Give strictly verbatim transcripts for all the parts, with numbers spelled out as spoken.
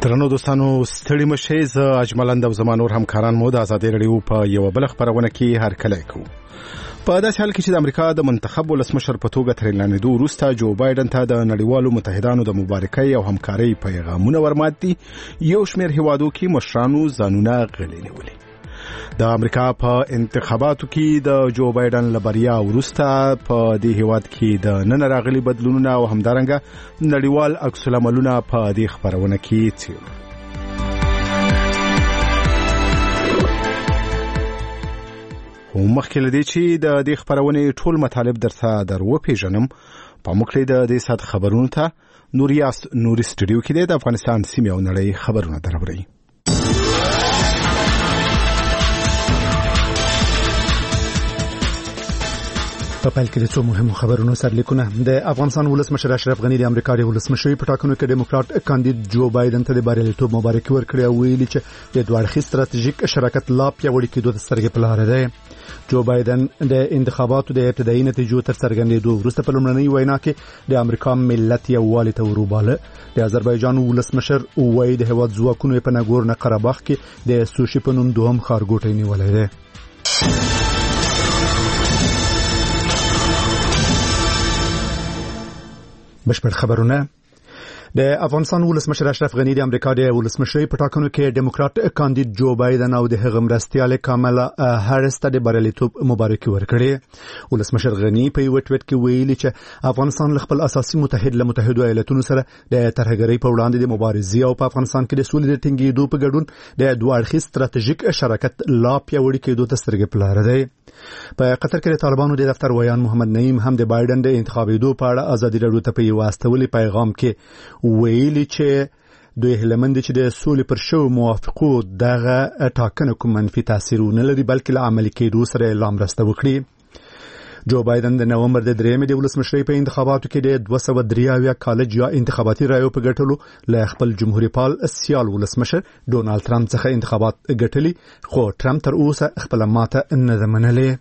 درنو دوستانو ستړي مشه ز اجملند او زمانور همکاران مو د ازادي رادیو په یو بل خبرونه کې هر کله کو په داسې حال کې چې د امریکا د منتخب ولسمشر په توګه تر اعلانېدو وروسته جو بایدن ته د نړیوالو متحدانو د مبارکۍ او همکارۍ پیغامونه ورمات دي. یو شمېر هیوادو کې مشرانو ځانونه غلي نیولي. د امریکا په انتخاباتو کې د جو بایدن لبریا وروسته په دې هیواد کې د نن راغلي بدلونونه او همدارنګه نړیوال عکس العملونه په دې خبرونه کې څیړل. مخکې لدی چې د دې خبرونې ټول مطالب درته در وپیژنم په مکلې د دې سات خبرونو ته نوریاس نوري سټوډیو کې د افغانستان سیمې او نړۍ خبرونه دربري. په پیل کې د څو مهمو خبرونو سرلیکونه. د افغانستان ولسمشر اشرف غنی د امریکا د ولسمشر په ټاکنو کې ډیموکرات کاندید جو بایدن ته د بریالیتوب مبارکي ورکړه او ویلي چې د دوه اړخیز ستراتیژیک شراکت لا پیاوړی کېدو د سترګې په لار دی. جو بایدن د انتخاباتو د ابتدایي نتیجو تر څرګندېدو وروسته په لومړنۍ وینا کې د امریکا ملت یووالي ته وروباله. د آذربایجان ولسمشر وایي د هېواد ځواکونو په ناګورنو قرهباغ کې د سوشي په نوم دوهم ښارګوټی نیولی دی. بشپړ خبرونه. د افغانستان ولسمشر اشرف غنی د امریکا د ولسمشر په ټاکنو کې ډیموکرات کاندید جو بایدن او د هغه مرستیال کاملا هاریس ته د بریالیتوب مبارکي ورکړه. ولسمشر غنی په یو ټویټ کې ویلي چې افغانستان خپل اساسي متحد له متحده ایالاتونو سره د ترهګرۍ په وړاندې د مبارزې او په افغانستان کې د سولې د ټینګېدو په ګډون د دوه اړخیز ستراتیژیک شراکت لا پیاوړی کېدو ته سترګې په لار دی. په قطر کې د طالبانو د دفتر ویان محمد نعیم هم د بایدن د انتخابېدو په اړه ازادي راډیو ته په یو استولي پیغام کې ویلي چې دوی هلمند چې د سولې پر شو موافقو دغه ټاکنه کوم منفي تاثیر نه لري بلکې له عملي کېدو سره اعلان راسته وکړي. جو بایدن د نومبر د درېمې د ولسمشرۍ په انتخاباتو کې د دوه سوه درې اویا کالج یا انتخاباتي رایو په ګټلو له خپل جمهوریت پال سیال ولسمشر ډونالد ټرمپ څخه انتخابات ګټلي خو ټرمپ تر اوسه خپل ماته نه ده منلې.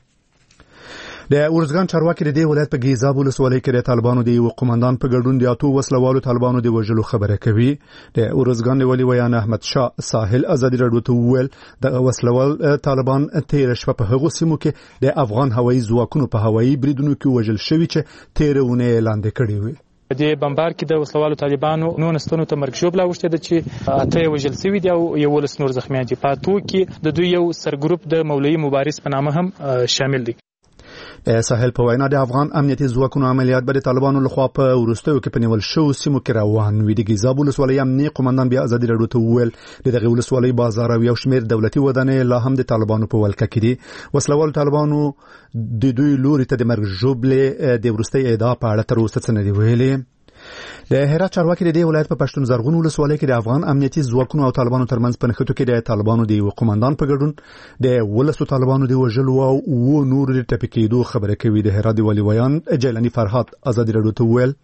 د ورزګان چارواکي د دې ولایت په ګیزاب ولسوالۍ کې د طالبانو د یو قومندان په ګډون د اتو وسلوالو طالبانو د وژلو خبره کوي. د ورزګان د ولي ویان احمد شاه ساحل ازادي راډیو ته وویل د وسلوال طالبان تیر شپه په هغو سیمو کې د افغان هوایي ځواکونو په هوایي بریدونو کې وژل شوي چې تیرونه اعلان کړي وي. د بمبار کې د وسلوالو طالبانو نو نستونو ته مرګ شوب لا وشته د چې اته وژل شوی دی او یو ولس نور زخمیان دي. پاتو کې د دوی یو سرګروپ د مولوی مبارز په نامه هم شامل دي. ساحل په وینا د افغان امنیتي ځواکونو عملیات به د طالبانو لخوا په وروستیو کې په نیول شو سیمو کې روان وي. د ګیزاب ولسوالۍ امنیتي قومندان بیا ازادي راډیو ته وویل د دغه ولسوالۍ بازار او یو شمېر دولتي ودانۍ لا هم د طالبانو په ولکه کې دي. وسلوال طالبانو د دوی لوري ته د مرګ ژوبلې د وروستي اعدا په اړه تر اوسه څه نه دي ویلي. د هرات چارواکي د دې ولایت په پښتون زرغون ولسوالۍ کې د افغان امنیتي ځواکونو او طالبانو ترمنځ په نښتو کې د طالبانو د یو قومندان په ګډون د ولسو طالبانو د وژلو او و نور د ټپي کېدو خبره کوي. د هرات د ولي ویان جیلانی فرحات ازادي راډیو ته وویل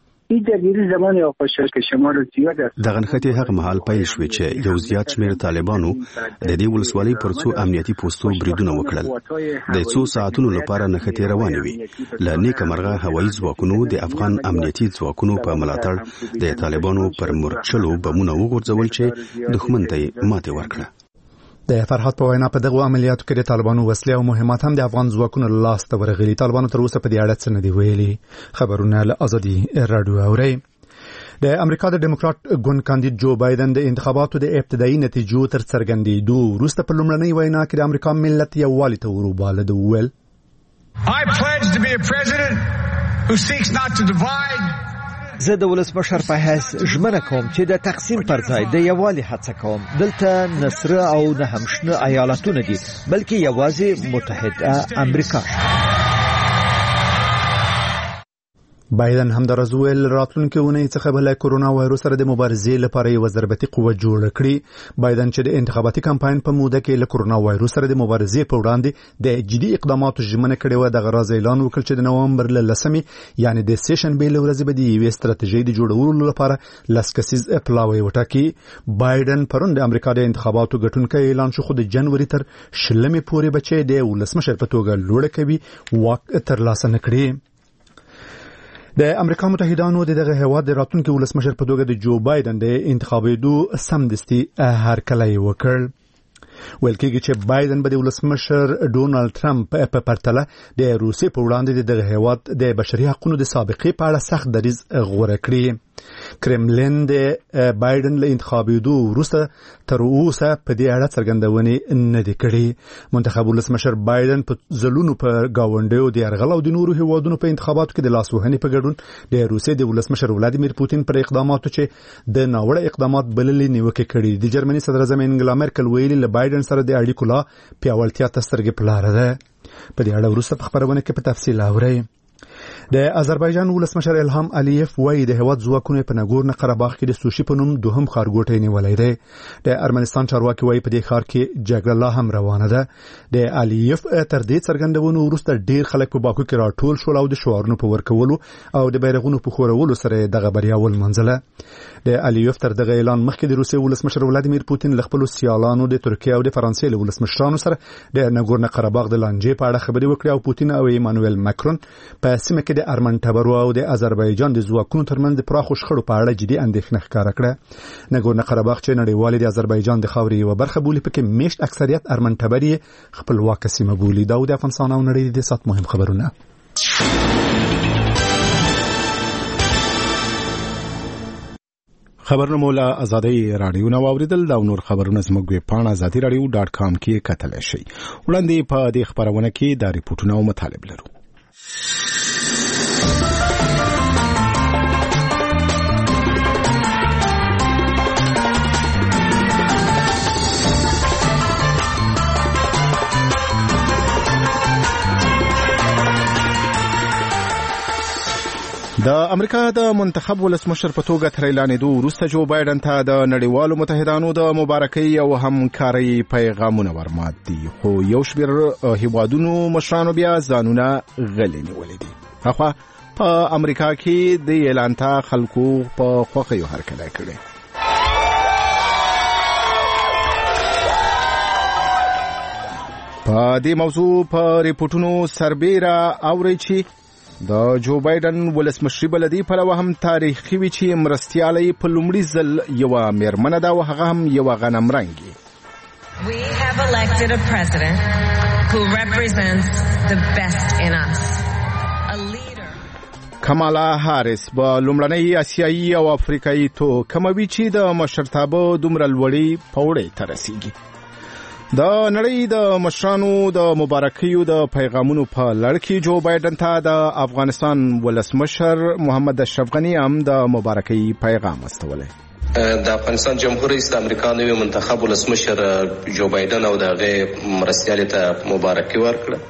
دغه نښتې هغه مهال پیل شوې چې یو زیات شمېر طالبانو د دې ولسوالۍ پر څو امنیتي پوستو بریدونه وکړل. د څو ساعتونو لپاره نښتې روانې وي. له نیکه مرغه هوایي ځواکونو د افغان امنیتي ځواکونو په ملاتړ د طالبانو پر مرچلو بمونه وغورځول چې دښمن ته یې ماتې ورکړه. د فرحات په وینا په دغه عملیاتو کې د طالبانو وسلې او مهمات هم د افغان ځواکونو لاس ته ورغلي. طالبانو تر اوسه په دې اړه څه نه دي ویلي. خبرونه له ازادي راډیو اوري. د امریکا د ډیموکرات ګوند کاندید جو بایدن د انتخاباتو د ابتدایي نتیجو تر څرګندېدو وروسته په لومړنۍ وینا کې د امریکا ملت یووالي ته وروباله. د وویل I pledge to be a president who seeks not to divide. زه د ولسمشر په حیث ژمنه کوم چې د تقسیم پر ځای د یووالي هڅه کوم. دلته نصره او نه هم شنه ایالتونه دي بلکې یوازې متحده امریکا. بایدن هم د رزویل راتلونکي اونۍ څخه بل کورونا وایروس سره د مبارزې لپاره یو ضربتي قوه جوړ کړي. بایدن چې د انتخاباتي کمپاین په موده کې له کورونا وایروس سره د مبارزې په وړاندې د جدي اقداماتو ژمنه کړې و، د غراز اعلان وکړ چې د نومبر له لسمې یعنی د سیشن بیل ورځې به د یوې ستراتیژۍ د جوړولو لپاره لسکسیز پلاوی وټاکي. بایدن پرون د امریکا د انتخاباتو ګټونکی اعلان شو، خو د جنوري تر شلمې پورې بچي د ولسمشر په توګه لوړ کوي واک ترلاسه نکړي. د امریکا متحدانو د دغه هیواد د راتلونکي ولسمشر په توګه د جو بایدن د انتخابېدو سمدستي هرکلی وکړ. ویل کېږي چې بایدن به د ولسمشر ډونالد ټرمپ په پرتله د روسیې په وړاندې د دغه هیواد د بشري حقوقو د سابقې په اړه سخت دریځ غوره کړي. کرملین د بایدن له انتخابېدو وروسته تر اوسه په دې اړه څرګندونې نه دي کړې. منتخب ولسمشر بایدن په ځلونو په ګاونډیو د یرغل او د نورو هیوادونو په انتخاباتو کې د لاسوهنې په ګډون د روسیې د ولسمشر ولادیمیر پوتین پر اقداماتو چې د ناوړه اقدامات بللې نیوکې کړي. د جرمني صدر اعظم انګلا مرکل ویلي له بایدن سره د اړیکو لا پیاوړتیا ته سترګې په لاره ده. په دې اړه وروسته په خبرونه کې په تفصیل اورئ. د آذربایجان ولسمشر الهام الیف وایي د هیواد ځواکونه په ناګورنو قرهباغ کې د سوشي په نوم دوهم ښارګوټی نیولی دی. د ارمنستان چارواکي وایي په دې ښار کې جګړه لا هم روانه ده. د الیف تر دې څرګندونو وروسته ډیر خلک په باکو کې راټول شول او د شعارونو په ورکولو او د بیرغونو په خورولو سره دغه بریا ولمنځله. د الیف تر دغه اعلان مخکې د روسیې ولسمشر ولادیمیر پوتین له خپلو سیالانو د ترکیه او د فرانسې له ولسمشرانو سره د ناګورنو قرهباغ د لانجې په اړه خبرې وکړې او پوتین او ایمانوئل ماکرون په سیمه کې د ارمن ټبرو او د آذربایجان د ځواکونو ترمنځ د پراخو شخړو په اړه جدي اندېښنه ښکاره کړه. ناګورنو قرهباغ چې نړیوالې د آذربایجان د خاورې یوه برخه بولي پکې میشت اکثریت ارمن ټبري خپلواکه سیمه بولي. دا د افغانستان او نړۍ د سات مهم خبرونه. خبرونه مولا ازادي رادیو نو اوریدل دا نور خبرونه زموږ ویب پاڼه ازادي رادیو ډاټ کام کې کتلی شئ. وړاندې په دې خبرونه کې د ریپورتونو او مطالب لرو. د امریکا د منتخب ولسمشر په توګه تر اعلانېدو وروسته جو بایدن ته د نړیوالو متحدانو د مبارکۍ او همکارۍ پیغامونه ورمات دي، خو یو شمېر هیوادونو مشرانو بیا ځانونه غلي نیولي دي. اخوا په امریکا کې د اعلان ته خلکو په خوښیو هرکلی کړی. په دې موضوع په ریپورټونو سربیره اورئ چې د جو بایدن ولسمشري بلدي پلوه هم تاریخي وي چې مرستیالی په لومړي ځل یوه میرمنه ده او هغه هم یوه غنم رنګي. We have elected a president who represents the best in us. A leader. کمالا هاریس به لومړنۍ آسیایي او افریقایي تو کموي چې د مشرتابه دومره لوړې پوړۍ ته رسیږي. د نړۍ د مشرانو د مبارکیو د پیغامونو په لړ کې جو بایدن ته د افغانستان ولسمشر محمد اشرف غني هم د مبارکۍ پیغام استولی. د افغانستان جمهور رئیس د امریکا نوی منتخب ولسمشر جو بایدن او د هغې مرستیالې ته مبارکي ورکړه.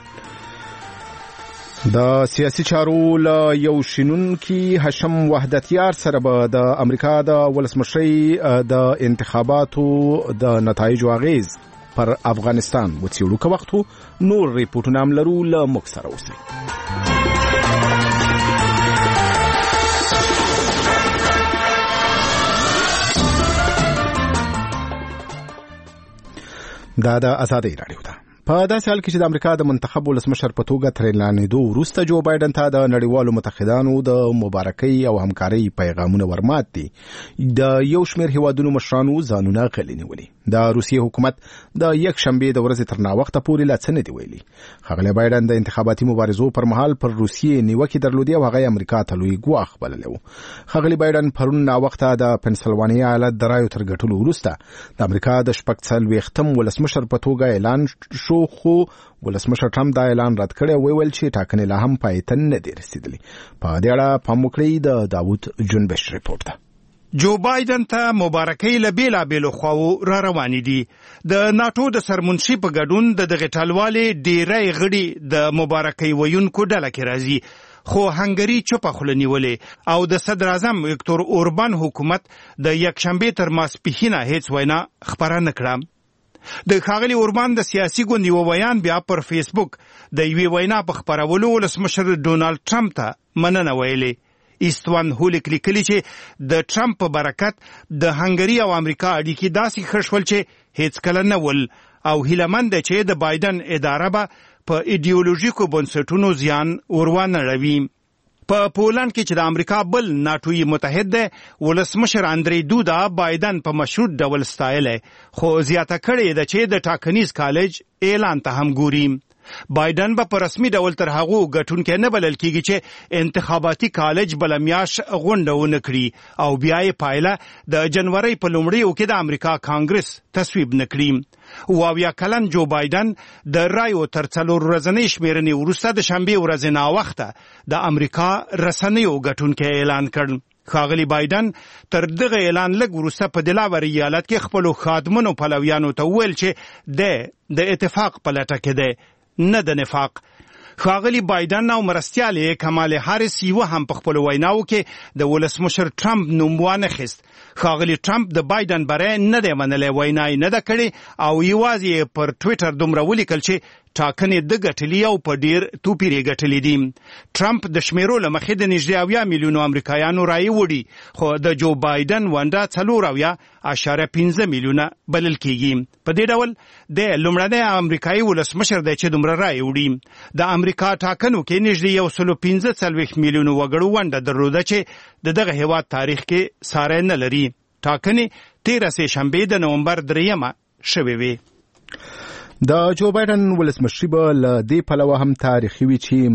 د سیاسي چارو له یو شنونکي هشم وحدتیار سره به د امریکا د ولسمشرۍ د انتخاباتو د نتایجو اغیز پر افغانستان وڅېړو که وخت نور ریپورټونه هم لرو. له موږ سره اوسئ. دا د ازادۍ راډیو ده. په داسې حال کې چې د امریکا د منتخب ولسمشر په توګه تر اعلانېدو وروسته جو بایدن ته د نړیوالو متحدانو د مبارکۍ او همکارۍ پیغامونه ورمات دي، د یو شمېر هیوادونو مشرانو ځانونه غلي نیولي. د روسیې حکومت د یک شنبې د ورځې تر ناوخته پورې لا څه نه دي ویلي. ښاغلی بایدن د انتخاباتي مبارزو پر مهال پر روسیې نیوکې درلودې او هغه یې امریکا ته لوی ګواښ بللی و. ښاغلی بایدن پرون ناوخته د پنسلوانیا ایالت د رایو تر ګټلو وروسته د امریکا د شپږ څلوېښتم ولسمشر په توګه اعلان شو، خو ولسمشر ټرمپ دا اعلان رد کړی او ویل چې ټاکنې لا هم پای ته نه دي رسېدلې. په دې اړه پام وکړئ. د داود جنبش ریپورټ ده. جو بایدن ته مبارکۍ له بیلابیلو خواو را روانې دي. د ناټو د سرمنشي په ګډون د دغې ټلوالې ډېری غړي د مبارکۍ ویونکو ډله کې راځي، خو هنګري چوپه خوله نیولې او د صدر اعظم ویکتور اوربان حکومت د یکشنبې تر ماسپښینه هیڅ وینا خپره نه کړه. د ښاغلي اوربان د سیاسي ګوند یو بیان بیا پر فیسبوک د یوې وینا په خپرولو ولسمشر ډونالد ټرمپ ته مننه ویلې. ایستوان هولیک لیکلي چې د ټرمپ په برکت د هنګري او امریکا اړیکې داسې ښه شول چې هیڅ کله نه ول، او هیلهمند ده چې د بایدن اداره به په ایډیولوژیکو بنسټونو زیان ور ونه رسوي. په پولند کې چې د امریکا بل ناتوي متحد دی ولسمشر اندری دودا بایدن په مشروط ډول ستایلی خو زیاته کړې ده چې د ټاکنیز کالج اعلان ته هم ګوري. بایدن به په رسمي ډول تر هغو ګټونکی نه بلل کېږي چې انتخاباتي کالج بله میاشت غونډه ونه کړي او بیا یې پایله د جنورۍ په لومړیو کې د امریکا کانګرس تصویب نه کړي. واویا کلن جو بایدن د رایو تر څلور ورځنۍ شمېرنې وروسته د شنبې ورځې ناوخته د امریکا رسنیو ګټونکی اعلان کړ. ښاغلي بایدن تر دغه اعلان لږ وروسته په دلاور ایالت کې خپلو خادمانو پلویانو ته وویل چې دی د اتفاق په لټه کې دی نه د نفاق. ښاغلي بایدن او مرستیالې کمال هاریس یوه هم په خپلو ویناوو کې د ولسمشر ټرمپ نوم وانخیست. ښاغلي ټرمپ د بایدن بری نه دی منلی، وینا یې نه ده کړې او یوازې یې پر ټویټر دومره ولیکل چې ټاکنې د ګټلي او په ډیر توپیر یې ګټلي دي. ټرمپ د شمیرو له مخې د نږدې اویا میلیونو امریکایانو رایې وړي خو د جو بایدن ونډه څلور اویا اعشاریه پنځه میلیونه بلل کېږي. په دې ډول د لومړنی امریکایي ولسمشر دی چې دومره رایې وړي. د امریکا ټاکنو کې نږدې یو سلو پنځه څلوېښت میلیونو وګړو ونډه درلوده چې د دغه هېواد تاریخ کې ساری نه لري. ټاکنې تېره سې شنبې د نومبر دریمه شوې وې. د جو بایدن ولسمشري به له دې پلوه هم تاریخي وي چې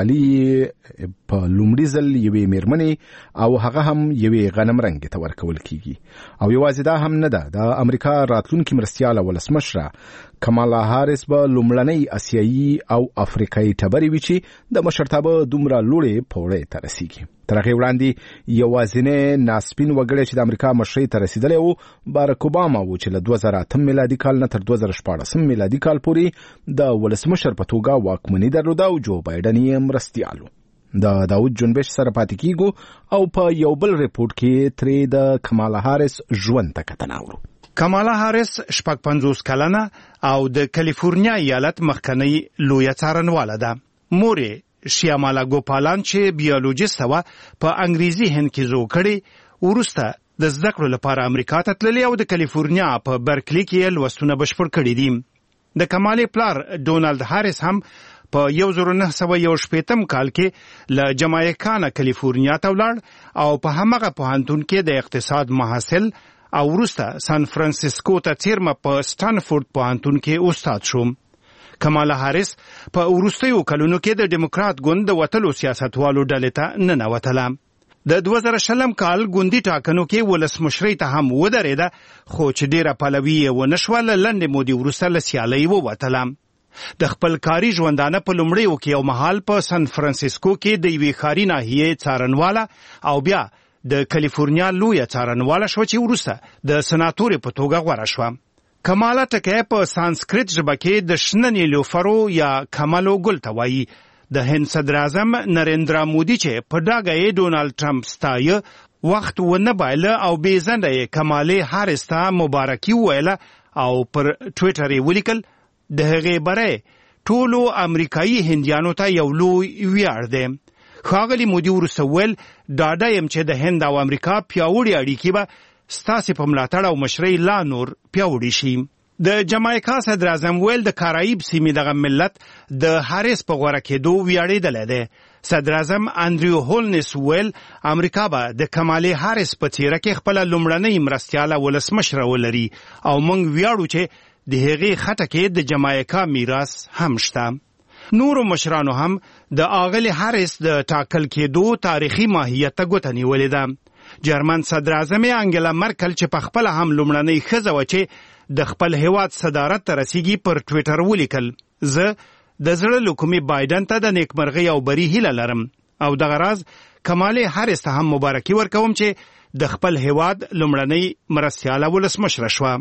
مرستیالي په لومړي ځل یوې میرمنې او هغه هم یوې غنم رنګې ته ورکول کیږي. او یوازې دا هم نه ده، د امریکا راتلونکي مرستیاله ولسمشره کمالا هاریس به لومړنۍ اسیایي او افریقایي ټبرې وي چې د مشرتابه دومره لوړې پوړۍ ته رسیږي. تر هغې وړاندې یوازینی ناسپین وګړی چې د امریکا مشرۍ ته رسېدلی و بارک اوباما و چې له دوه زره اتم میلادي کال نه تر دوه زره شپاړسم میلادي کال پورې د ولسمشر په توګه واکمني درلوده او جو بایدن یې مرستیال و. د داود جنبش سره پاتې کیږو او په یو بل ریپورت کې ترې د کمالا هاریس ژوند ته کتنه اورو. کمالا هاریس شپږ پنځوس کلنه او د کالیفورنیا ایالت مخکنۍ لویه څارنواله ده. مور یې شیامالا ګوپالان چې بیولوژیسته وه په انګریزي هند کې زوړ کړې، وروسته د زده کړو لپاره امریکا ته تللې او د کالیفورنیا په برکلي کې لوستونه بشپړ کړي دي. د کمالې پلار ډونالد هاریس هم په یو زره نه سوه یو شپېتم کال کې له جمایکا نه کالیفورنیا ته ولاړ او په همغه پوهنتون کې د اقتصاد محصل او وروسته سان فرانسیسکو ته څیرمه په سټانفورد پوهنتون کې استاد شو. کمالا هاریس په وروستیو کلونو کې د ډیموکرات ګوند د وتلو سیاستوالو ډلې ته ننوتله. د دوه زره شلم کال ګوندي ټاکنو کې ولسمشرۍ ته هم ودرېده خو چې ډیره پلوي یې ونه شوه، له لنډې مودې وروسته له سیالۍ ووتله. د خپل کاري ژوندانه په لومړیو کې یو مهال په سان فرانسیسکو کې د یوې ښاري ناحیې څارنواله او بیا د کالیفورنیا لویه څارنواله شوه چې وروسته د سناتورې په توګه غوره شوه. کمالا ټکی په سانسکریت ژبه کې د شنه نیلوفرو یا کملو ګل ته وایي. د هند صدر اعظم نریندرا مودي چې په ډاګه یې ډونالډ ټرمپ ستایه وخت ونه بایله او بې ځنډه یې کمالې هاریس ته مبارکي وویله او پر ټویټر یې ولیکل د هغې بری ټولو امریکایي هندیانو ته یو لوی ویاړ دی. ښاغلي مودي وروسته وویل ډاډه یم چې د هند او امریکا پیاوړي اړیکې به ستاسې په ملاتړ او مشرۍ لا نور پیاوړي شي. د جمایکا صدر اعظم ویل د کارایب سیمې دغه ملت د هاریس په غوره کېدو ویاړېدلی دی. صدر اعظم انډریو هولنس ویل امریکا به د کمالې هاریس په څیره کې خپله لومړنۍ مرستیاله ولسمشره ولري او موږ ویاړو چې د هغې خټه کې د جمایکا میراث هم شته. نورو مشرانو هم د آغلي هاریس د ټاکل کېدو تاریخي ماهیت ته ګوته نیولې ده. جرمن صدر اعظم انګلا مرکل چې په خپله هم لومړنۍ ښځه وه چې د خپل هیواد صدارت ته رسیږي پر ټویټر ولیکل زه د زړه له کومې بایدن ته د نیکمرغۍ او بري هیله لرم او دغه راز کمالې هاریس ته هم مبارکي ورکوم چې د خپل هیواد لومړنۍ مرستیاله ولسمشره شوه.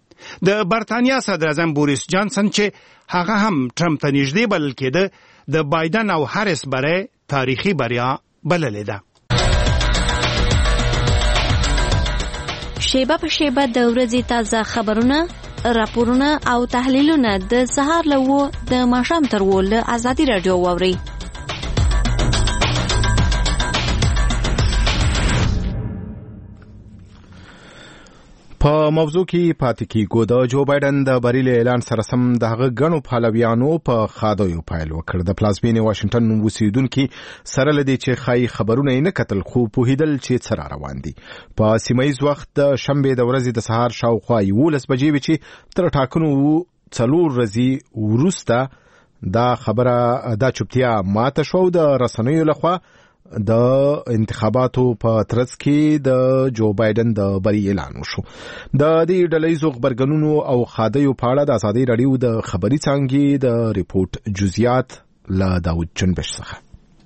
د برتانیا صدر اعظم بوریس جانسن چې هغه هم ټرمپ ته نږدې بلل کېده د بایدن او هاریس بری تاریخي بریا بللې ده. شیبه په شیبه د ورځې تازه خبرونه، راپورونه او تحلیلونه د سهار له اوه د ماښام تر اوه له ازادي راډیو واورئ. په په موضوع کې پاتې کیږو. د جو بایدن د بریل اعلان سره سم دغه غنو پهلویانو په خادیو پایل وکړ. د پلازمینې واشنگټن اوسیدونکو سره لدی چې خای خبرونه نه کتل خو په هیدل چې سره روان دي. په سیمایي وخت د شنبه د ورځې د سهار شاوخوا یولس بجې وی چې تر ټاکنو څلور ورځې وروسته دا خبره دا چوپتیا ماته شو. د رسنیو لخوا د انتخاباتو په ترڅ کې د جو بایدن د بری اعلان وشو. د دې ډلهیزو خبرګونونو او خادیو په اړه د ازادي رادیو د خبري څانګې د ریپورت جزئیات له داود جنبش څخه.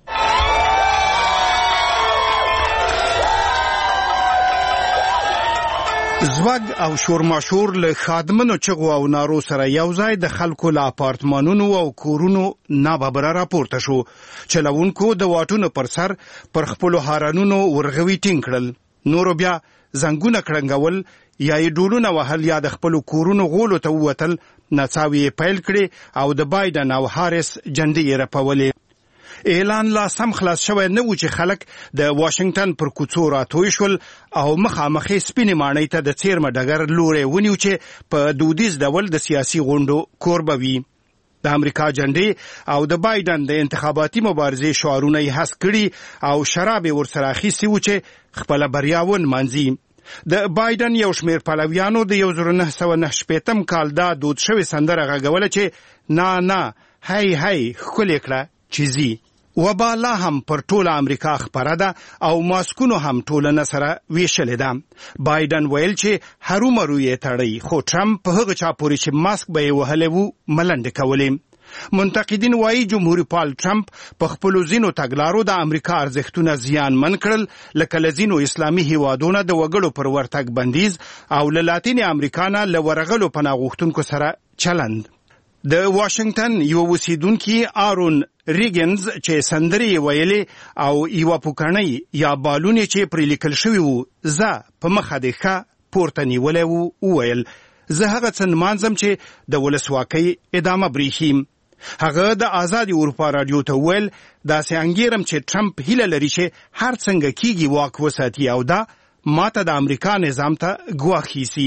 زوګ او شورماشور له خادمانو چغو او نارو سره یو ځای د خلکو له اپارتمانونو او کورونو ناببره راپورته شو. چلوونکو د واټونو پر سر پر خپل هارانونو ورغوي ټینګ کړل. نورو بیا زنګونه کړنګول یا یې ډولونه وهل یا د خپل کورونو غولو ته ووتل. نڅاوي پیل کړي او د بایدن او هاریس جنډې رپولې. اعلان لا سم خلاص شوی نه و چې خلک د واشنگټن پر کوڅو راتوی شول او مخامخې سپینې ماڼۍ ته د څیرمه ډګر لوري ونیو چې په دودیز ډول د سیاسي غونډو کوربوي. د امریکا جنډې او د بایدن د انتخاباتي مبارزې شعارونه یې حس کړي او شراب ورسره اخیستي و چې خپل بریا ونمانځي. د بایدن یو شمیر پلویانو د یو زر نه سوه نهه شپېتم کال دا دود شوی سندره غږوله چې نه نه هی هی ښکلې کړه چې ځي. وبا لا هم پر ټوله امریکا خبره ده او ماسکونو هم ټولنه سره ویشلې ده. بایدن ویل چې هرومرو یې تړي خو ټرمپ په هغه چا پورې چې ماسک به یې وهلی و ملنډې کولې. منتقدین وایي جمهوریت پال ټرمپ په خپلو ځینو تګلارو د امریکا ارزښتونه زیانمن کړل لکه له ځینو اسلامي هیوادونو د وګړو پر ورتګ بندیز او له لاتینې امریکا نه له ورغلو پناه غوښتونکو سره چلند. د واشنگټن یو اوسیدونکي آرون ریګنز چې سندرې ویلې او یو پوکړنۍ یا بالونې چې پرې لیکل شوی وو زه په مخه د ښه پورته نیولی وو وویل زه هغه څه نمانځم چې د ولسواکۍ ادامه برېښي. هغه د آزادي اروپا رادیو ته وویل داسې انګیرم چې ټرمپ هیله لري چې هر څنګه کیږي واک وساتي او دا ماته د امریکا نظام ته ګواښ ایسي.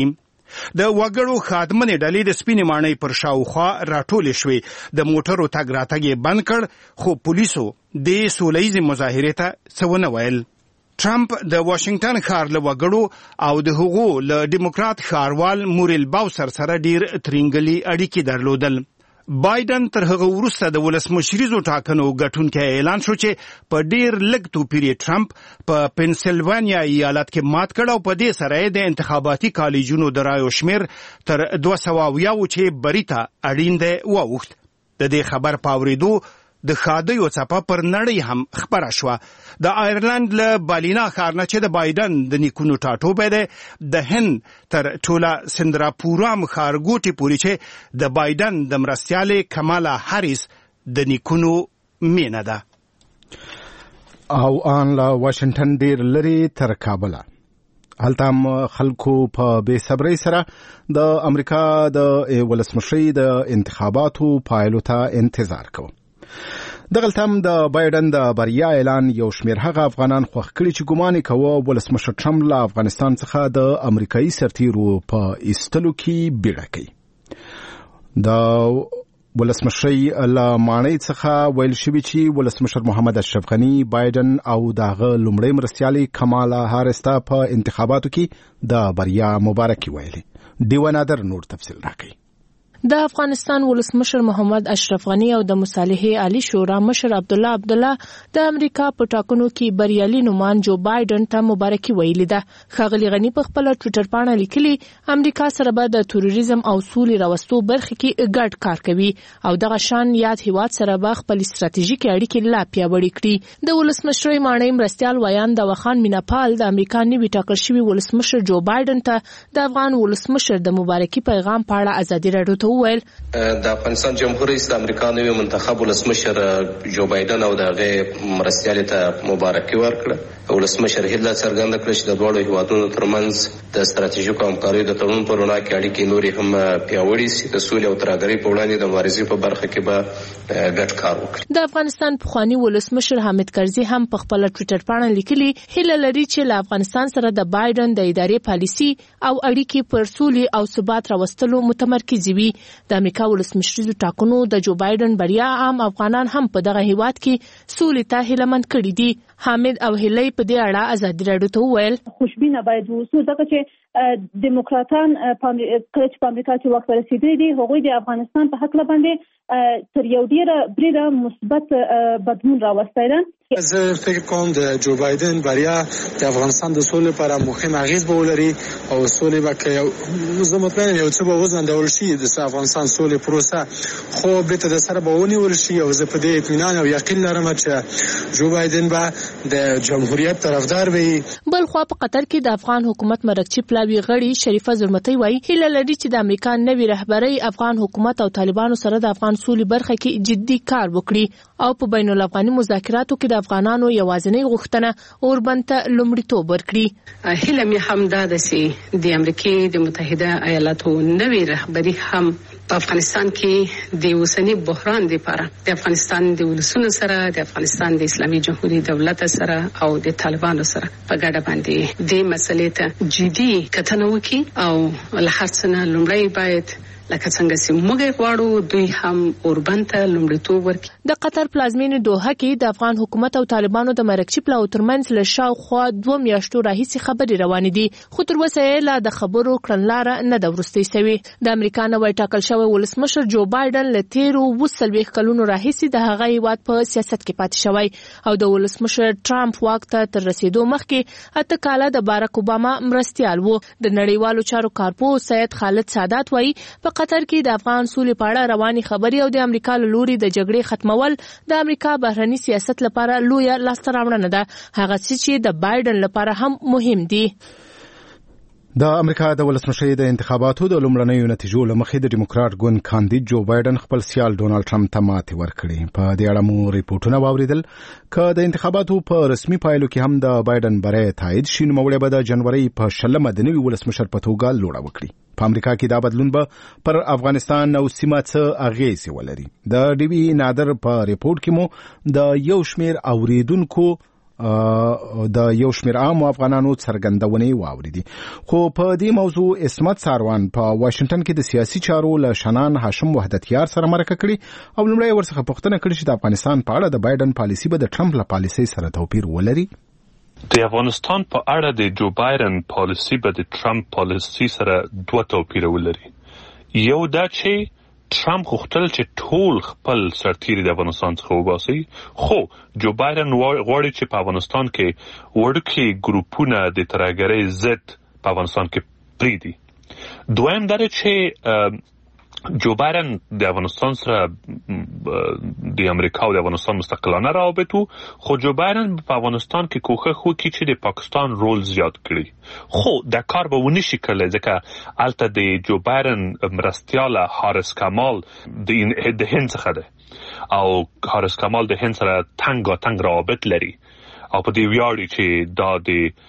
د وګړو خادمنې ډلې د سپینې ماڼۍ پر شاوخوا راټولې شوې. د موټرو تګ راتګ یې بند کړ خو پولیسو د سوله ییزې مظاهرې ته څه ونه ویل. ټرمپ د واشنگټن ښار له وګړو او د هغو له ډیموکرات ښاروال موریل باوسر سره ډیر ترینګلي اړیکې درلودل. بایدن تر هغه وروسته د ولسمشریزو ټاکنو ګټونکی اعلان شو چې په ډیر لږ توپیر ترمپ په پنسلوانیا ایالت کې مات کړ او په دې سره د انتخاباتي کالجونو د رایو شمیر تر دوه سوه اویا چې بریته اړین دی واوښت. د دې خبر په اورېدو د خادیو څپه پر نړۍ هم خبره شوه. د آیرلند له بالینا ښار نه چې د بایدن د نیکونو ټاټوبی دی د هند تر ټوله سندراپورام ښارګوټې پورې چې د بایدن د مرستیالې کمالا هاریس د نیکونو مینه ده. او ان له واشنگټن ډیر لري تر کابل هلته هم خلکو په بې صبرۍ سره د امریکا د ولسمشرۍ د انتخاباتو پایلو ته انتظار کوي. دغلته هم د بایدن د بریا اعلان یو شمیر هغه افغانان خوښ کړي چې ګمان یې کوه ولسمشر ټرمپ له افغانستان څخه د امریکایي سرتیرو په ایستلو کې بیړه کوي. د ولسمشرۍ له ماڼۍ څخه ویل شوي چې ولسمشر محمد اشرف غني بایدن او دغه لومړی مرستیالې کمالا هاریس ته په انتخاباتو کې د بریا مبارکي ویلې. دیوه نادر نور تفصیل راکوي. د افغانستان ولسمشر محمد اشرف غني او د مصالحې عالی شورا مشر عبد الله عبد الله د امریکا په ټاکنو کې بریالي نومان جو بایدن ته مبارکي ویلې ده. ښاغلي غني په خپل ټوئیټر باندې لیکلي امریکا سره به د تروریزم او سولې راوستو برخه کې ګډ کار کوي او دغه شان یاد هیواد سره به خپل ستراتیژیک اړیکې لا پیاوړې کړي. د ولسمشرۍ ماڼۍ مرستیال ویان د وخان میناپال د امریکا نوي ټاکل شوی ولسمشر جو بایدن ته د افغان ولسمشر د مبارکي پیغام په اړه ازادي راډیو ته وویل د افغانستان جمهور رئیس د امریکا نوی منتخب ولسمشر جو بایدن او دغه مرستیال ته مبارکي ورکړه. ولسمشر هیله څرګنده کړه چې د دوه هیوادونو ترمنځ د ستراتیژیکو همکاریو د تړون په رڼا کې اړیکې نورې هم پیاوړې شي. د سولې او ترهګرۍ په وړاندې د مبارزې په برخه کې به ګډ کار وکړي. د افغانستان پخوانی ولسمشر حامد کرزي هم په خپل ټوئیټر باندې لیکلي هیله لري چې له افغانستان سره د بایدن د ادارې پالیسي او اړیکې پر سولې او ثبات راوستلو متمرکز وي. د امریکا ولسمشریزو ټاکنو د جو بایدن بریا عام افغانان هم په دغه هیواد کې سولې ته هیلمند کړي دي. حامد او هیلې په دې اړه ازادي راډیو ته وویل خوشبینه باید ووسو ځکه چې دیموکراتان په امریکا کې وخت رسیدلی دي هغوی د افغانستان په حق باندې تر یو ډیره بریده مثبت بدلون راوستي دي. زه فکر کوم د جو بایدن بریا د افغانستان د سولې لپاره مهم اغیز به ولري او سولې به کې زه مطمئن یم چې به وزندول شي د افغانستان سولې پروسه خو به ته د سره به ونیول شي او زه په دې اطمینان او یقین لرم چې جو بایدن به د جمهوریت طرفدار وي. بل خو په قطر کې د افغان حکومت مرکزی پلاوی غړي شریفه زرمتي وایي هیله لري چې د امریکا نوي رهبري افغان حکومت او طالبانو سره د افغان سولې برخه کې جدي کار وکړي او په بین الافغاني مذاکراتو کې د افغانانو یوازینی غوښتنه اوربند ته لومړیتوب ورکړي. هیله مې هم دا ده چې د امریکای د متحده ایالاتو نوي رهبري هم په افغانستان کې د اوسنی بحران لپاره د افغانستان د ولسونو سره د افغانستان د اسلامي جمهوریت دولت سره او د طالبانو سره په ګډه باندې د مسلې ته جدي کتنه وکړي او له هر څه نه لومړی باید لکه څنګه چې موږ غواړو دوی هم اوربند ته لومړیتوب ورکړي. د قطر پلازمینې دوحه کې د افغان حکومت او طالبانو د مرکزی پلاو ترمنځ له شاوخوا دوه میاشتو راهیسې خبرې روانې دي خو تر اوسه یې لا د خبرو کړنلاره نه ده وروستۍ سوې. د امریکا نوی ټاکل شوی ولسمشر جو بایدن له تیرو اووه څلوېښت کلونو راهیسې د هغه هیواد په سیاست کې پاتې شوی او د ولسمشر ټرمپ واک ته تر رسیدو مخکې اته کاله د باراک اوباما مرستیال و. د نړیوالو چارو کارپوه سید خالد سادات وایي په قطر کې د افغان سولې په اړه رواني خبري او د امریکا له لوري د جګړې ختمول د امریکا بهرني سیاست لپاره لویه لاسته راوړنه ده هغه چې د بایدن لپاره هم مهم دي. د امریکا د ولسمشرۍ د انتخاباتو د لومړنیو نتیجو له مخې د ډیموکراټ ګوند کاندید جو بایدن خپل سیال ډونالد ټرمپ ته ماتې ورکړې. په دې اړه مو ریپورتونه واوریدل چې د انتخاباتو په رسمي پایلو کې هم د بایدن بری تایید شي نو مولوی به د جنوري په شلمه د نوي ولسمشر په توګه لوړه وکړي. په امریکا کې دا بدلون به پر افغانستان او سیمه څه اغیزې ولري. د ډي بي نادر په ریپورت کې مو د یو شمیر اوریدونکو د یو شمیر عام افغانانو څرګندونې واوریدي. خو په دې موضوع اسمت ساروان په واشنگټن کې د سیاسي چارو له شنان هاشم وحدتیار سره مرکه کړي او لومړی ورڅخه پوښتنه کړې چې د افغانستان په اړه د بایدن پالیسي به د ټرمپ له پالیسي سره توپیر ولري. د افغانستان په اړه د جو بایدن پالیسي به د ټرمپ پالیسي سره دوه توپیر ولري. یو دا چې ټرمپ غوښتل چې ټول خپل سرتیري د افغانستان څخه وباسي خو جو بایدن غواړي چې په افغانستان کې وړوکي ګروپونه د ترهګرۍ ضد په افغانستان کې پریږدي. دویم دا چې جو بایدن د افغانستان سره د امریکا او د افغانستان مستقلانه روابط خو جو بایدن په افغانستان کې کوښښ وکړي چې د پاکستان رول زیات کړي خو دا کار به ونه شي کړلی ځکه هلته د جو بایدن مرستیاله حارس کمال د هند څخه ده او حارس کمال د هند سره تنګ روابط لري او په دې ویاړي چې دا د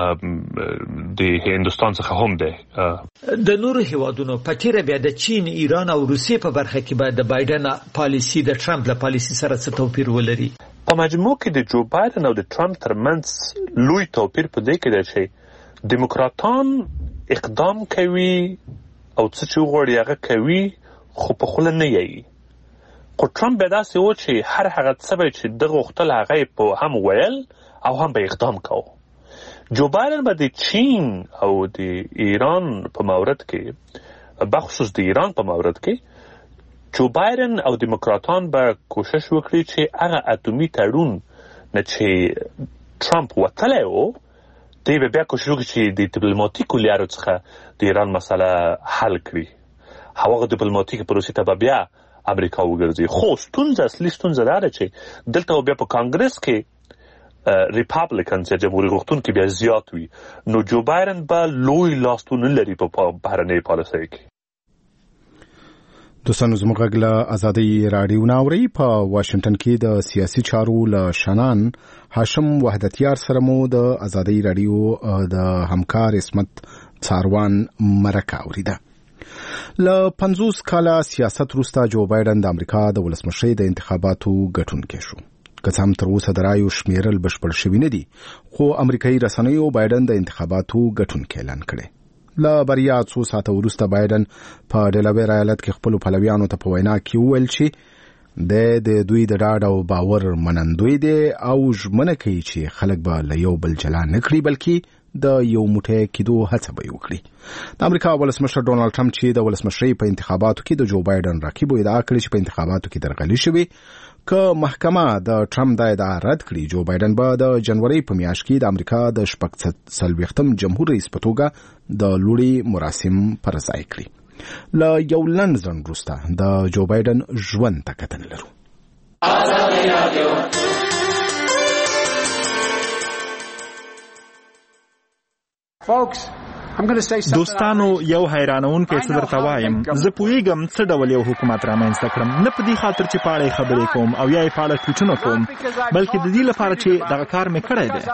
د هندستان څخه هم ده. د نورو هیوادونو په تیره بیا د چین، ایران او روسیې په برخه کې به د بایدن پالیسي د ټرمپ له پالیسي سره څه توپیر ولري؟ په مجموع کې د جو بایدن او د ټرمپ ترمنځ لوی توپیر په دې کې دی چې دیموکراتان اقدام کوي او څه چې وغواړي هغه کوي خو په خوله نه یي. خو ټرمپ به داسې و چې هر هغه څه به چې دغه غوښتل هغه په هم ویل او هم به اقدام کوو. جو بایدن به د چین او د ایران په مورد کې بخصوص د ایران په مورد کې جو بایدن او دیموکراتان به کوشش وکړي چې هغه اتومي تړون نه چې ټرمپ وتلی و دوی به بیا کوشش وکړي چې د ډیپلوماتیکو لارو څخه د ایران مسله حل کړي. هغه ډیپلوماتیک پروسې ته به بیا امریکا وګرځي. خو ستونزه اصلي ستونزه دا ده چې دلته بیا په کانګرس کې ریپابلیکنز یا جمهوری غوښتونکي بیا زیات وي نو جو بایدن به لوی لاستون لري په بهرنۍ پالیسۍ کې. دوستانو زموږ غږ له ازادي راډیو ناوري په واشنگټن کې د سیاسي چارو له شنان هاشم وحدتیار سره مو د ازادي راډیو د همکار اسمت څاروان مرکه اوریده. له پنځوس کاله سیاست وروسته جو بایدن د امریکا د ولسمشرۍ د انتخاباتو ګټونکی شو. که هم تر اوسه د رایو شمیرل بشپړ شوي نه دي، خو امریکایي رسنیو بایدن د انتخاباتو ګټونکی اعلان کړی. له بریا څو ساعته وروسته بایدن په ډیلاویر ایالت کې خپل پلویانو ته په وینا کې وویل چې د دوی د ډاډ او باور منندوی دی او ژمنه کوي چې خلک به له یو بل جلا نه کړي بلکې د یو موټی کېدو هڅه به وکړي. د امریکا ولسمشر ډونالډ ټرمپ چې د ولسمشرۍ په انتخاباتو کې د جو بایدن رقیب ادعا کړې چې په انتخاباتو کې درغلي شوې، که محکمه د ټرمپ د ادعا رد کړي، جو بایدن به د جنوري په میاشت کې د امریکا د شپږ څلوېښتم جمهور رئیس په توګه د لوړې مراسم پر ځای کړي. له یو لنډ ځنډ وروسته د جو بایدن ژوند ته کتنه لرو. دوستانو، یو حیرانونکی څه درته وایم. زه پوهیږم څه ډول یو حکومت رامنځته کړم، نه په دې خاطر چې په اړه یې خبرې کوم او یا یې په اړه ټویټونه کوم، بلکې د دې لپاره چې دغه کار مې کړی دی.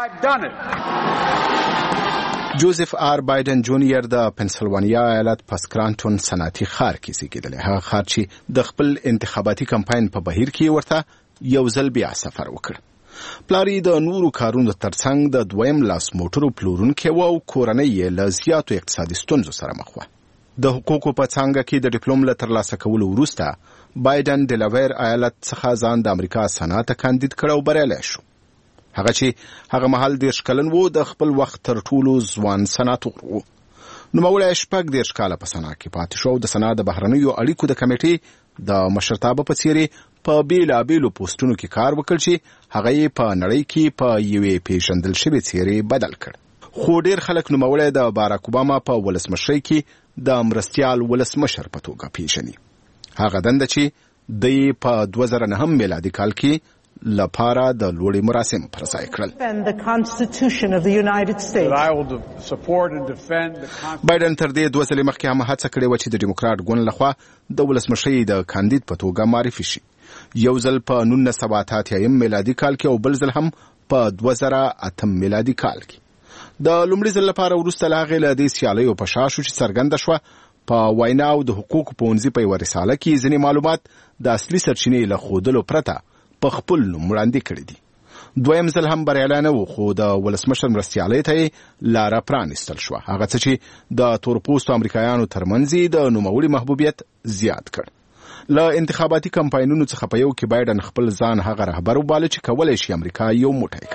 جوزف آر بایدن جونیئر د پنسلوانیا ایالت په سکرانټون صنعتي ښار کې زیږېدلی. هغه ښار چې د خپل انتخاباتي کمپاین په بهیر کې ورته یو ځل بیا سفر وکړ. پلاری د نورو کارونو ترڅنګ د دویم لاس موټرو پلورونکی و او کورنۍ یې له زیاتو اقتصادي ستونزو سره مخ وه. د حقوقو په څانګه کې د ډیپلوم له ترلاسه کولو وروسته بایدن ډیلاویر ایالت څخه ځان د امریکا سنا ته کاندید کړ او بریالی شو. هغه چې هغه مهال دېرش کلن و، د خپل وخت تر ټولو ځوان سناتور و. نوموړی شپږ دېرش کاله په سنا کې پاتې شو او د سنا د بهرنیو اړیکو د کمیټې د مشرتابه په څېر په بیلابیلو پوسټونو کې کار وکړ چې هغه یې په نړۍ کې په یوې پیژندل شوې څېرې بدل کړ. خو ډېر خلک نوموړی د باراک اوباما په ولسمشرۍ کې د مرستیال ولسمشر په توګه پیژني. هغه دنده چې د په دوه زره نهم میلادي کال کې لپاره د لوړې مراسم پر ځای کړل. بایدن تر دې دوه ځلې مخکې هم هڅه کړې وه چې د ډیموکراټ ګوند لخوا د ولسمشرۍ د کاندید په توګه معرفي شي. یو ځل په نولس سوه اته اتیا میلادي کال کې او بل ځل هم په دوه زره اتم میلادي کال کې. د لومړي ځل لپاره وروسته له هغې له دې سیالیو په شا شو چې څرګنده شوه په ویناو د حقوقو پوهنځي په یوه رساله کې ځینې معلومات د اصلي سرچینې له ښودلو پرته په خپل نوم وړاندې کړي دي. دویم ځل هم بریالی نه و، خو د ولسمشر مرستیالۍ ته یې لاره پرانیستل شوه، هغه څه چې د تورپوستو امریکایانو ترمنځ یې د نوموړي محبوبیت زیات کړ. له انتخاباتي کمپاینونو څخه په یو کې بایدن خپل ځان هغه رهبر وباله چې کولی شي امریکا یو موټی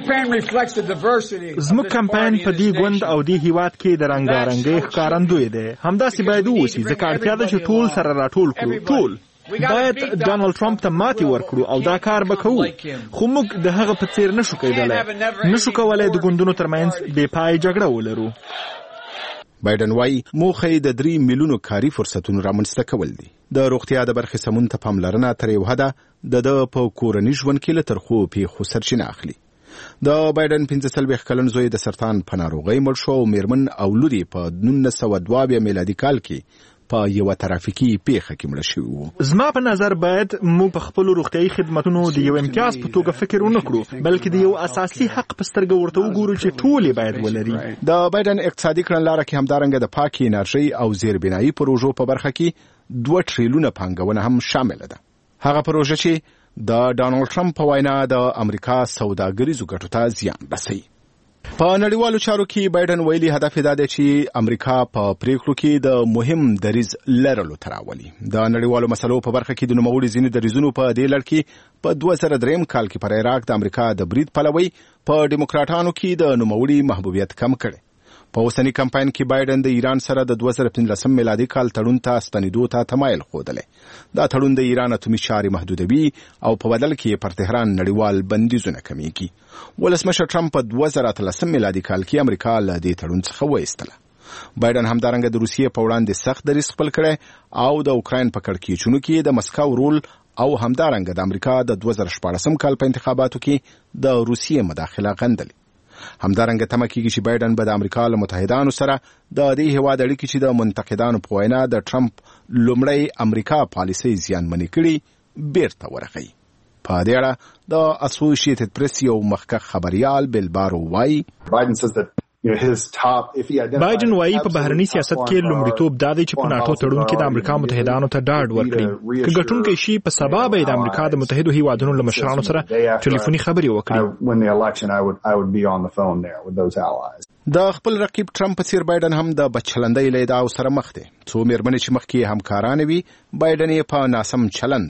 کړي. زموږ کمپاین په دې ګوند او دې هیواد کې د رنګارنګۍ ښکارندوی دی. همداسې باید ووسي، ځکه اړتیا ده چې ټول سره راټول کړو. ټول باید ډانلډ ټرمپ ته ماتې ورکړو او دا کار به کوو، خو موږ د هغه په څیر نشو کېدلی. نشو کولی د ګوندونو ترمنځ بې پای جګړه ولرو. بایدن وایي موخه یې د درې میلیونو کاري فرصتونو رامنځته کول دي. د روغتیا د برخې سمون ته پاملرنه تر یو حده د ده په کورني ژوند کې له ترخو پیښو سرچینه اخلي. د بایدن پنځه څلوېښت کلن زوی د سرطان په ناروغۍ مړ شو او میرمن او لور یې په نولس سوه دوه اویا میلادي کال کې په یوه ترافیکي پیښه کې مړه شوي وو. زما په نظر باید موږ په خپلو روغتیایي خدمتونو د یو امتیاز په توګه فکر ونه کړو، بلکې د یو اساسي حق په سترګه ورته وګورو چې ټول یې باید ولري. د بایدن اقتصادي کړنلاره کې همدارنګه د پاکې انرژۍ او زیربنایي پروژو په برخه کې دوه ټریلیونه پانګونه هم شامله ده. هغه پروژه چې د ډانلډ ټرمپ په وینا د امریکا سوداګریزو ګټو ته زیان رسوي. په نړیوالو چارو کې بایدن ویلي هدف یې دا دی چې امریکا په پریکړو کې د مهم دریځ لرلو ته راولي. د نړیوالو مسلو په برخه کې د نوموړي ځینې دریځونو په دې لړ کې په دوه زره دریم کال کې پر عراق د امریکا د برید پلوي په ډیموکراټانو کې د نوموړي محبوبیت کم کړي. په اوسني کمپاین کې بایدن د ایران سره د دوه زره پنځلسم میلادي کال تړون ته ستنېدو ته تمایل ښودلی. دا تړون د ایران اتومي چارې محدودوي او په بدل کې پر تهران نړیوال بندیزونه کمیږي. ولسمشر ټرمپ په دوه زره اتلسم میلادي کال کې امریکا له دې تړون څخه وایستله. بایدن همدارنګه د روسیې په وړاندې سخت دریځ خپل کړی او د اوکراین په کړکېچونو کې د مسکو رول او همدارنګه د امریکا د دوه زره شپاړسم کال په انتخاباتو کې د روسیې مداخله غندلې. همدارنګه تمه کیږي چې بایدن به د امریکا له متحدانو سره د دې هیواد اړیکې چې د منتقدانو په وینا د ټرمپ لومړی امریکا پالیسي زیانمنې کړي بیرته ورغی. په دې اړه د اسوسییټډ پریس یو مخکښ خبريال بلبارو وایي بایدن وایي په بهرني سیاست کې لومړیتوب دا دی چې په ناتو تړون کې د امریکا متحدانو ته ډاډ ورکړي. که ګټونکی شي په سبا به د امریکا د متحدو هیوادونو له مشرانو سره ټلیفوني خبرې وکړي. د خپل رقیب ټرمپ په څیر بایدن هم د بچلندۍ له ادعاو سره مخ دی. څو مېرمنې چې مخکې همکارانې وي بایدن یې په ناسم چلند